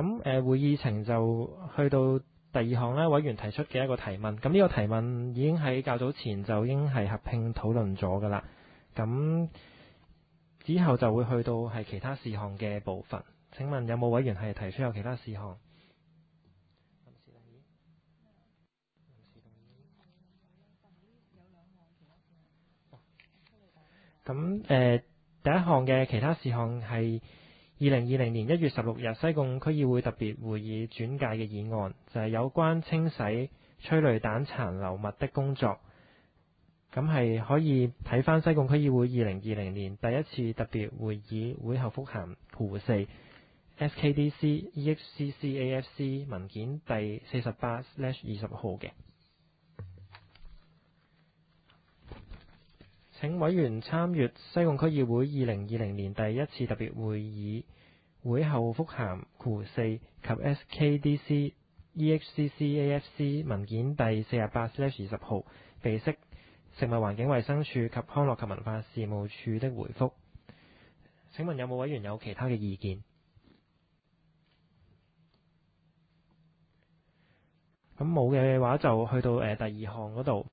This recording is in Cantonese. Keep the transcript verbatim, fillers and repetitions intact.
咁誒會議程就去到第二項咧，委員提出嘅一個提問。咁呢個提問已經喺較早前就已經係合併討論咗㗎啦。咁之後就會去到係其他事項嘅部分。請問有冇委員係提出有其他事項？咁誒、呃、第一項嘅其他事項係二零二零年一月十六日西貢區議會特別會議轉介嘅議案，就係、是、有關清洗催淚彈殘留物的工作。咁係可以睇返西貢區議會二零二零年第一次特別會議會後覆函附四 S K D C E X C C A F C 文件第四十八 slash 二十號嘅。請委員參閱西貢區議會二零二零年第一次特別會議會後覆函附四及 S K D C E X C C A F C 文件第四十八 slash 二十號，備悉食物環境衛生署及康樂及文化事務署的回覆。請問有冇委員有其他嘅意見？咁冇嘅話就去到誒第二項嗰度。